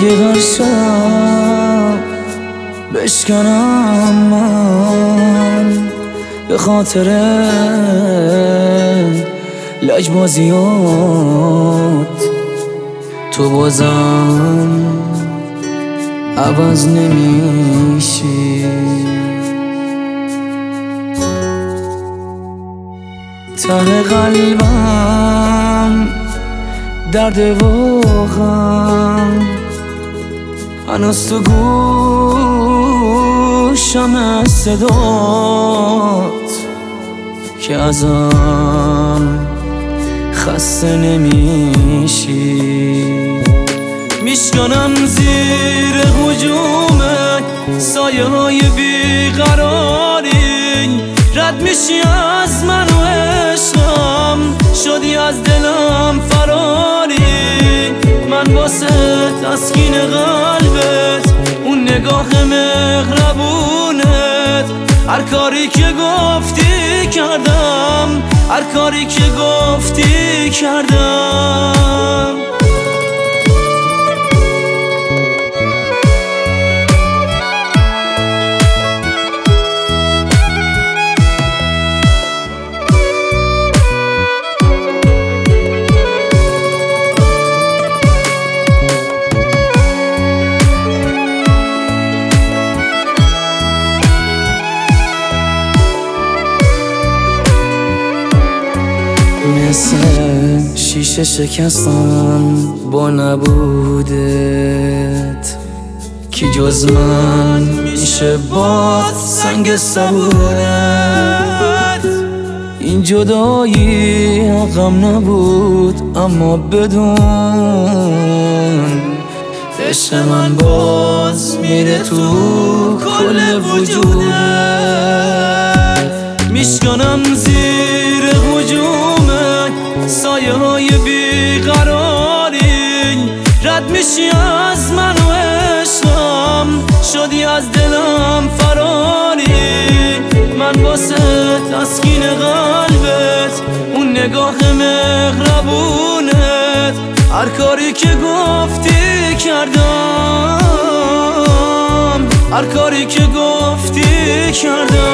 اگه قرشم بشکنم من به خاطر لجبازیات، تو بازم عوض نمیشی. ته قلبم درد و غم، هنوز تو گوشم صدات که ازم خسته نمیشی. میشکنم زیر هجومت، سایه های بیقراری، رد میشی از من و عشقم، شدی از دلم فراری. من واسه تسکین قلبت، اون نگاه مهربونت، هر کاری که گفتی کردم، هر کاری که گفتی کردم. مثل شیشه شکستم با نبودت، کی جز من میشه با سنگ صبورت. این جدایی حقم نبود اما بدون، عشق من باز میره تو کل وجودت. میشکنم زیر هجومت، سایه های بیقراری، رد میشی از من و عشقم، شدی از دلم فراری. من واسه تسکین قلبت، اون نگاه مهربونت، هر کاری که گفتی کردم، هر کاری که گفتی کردم.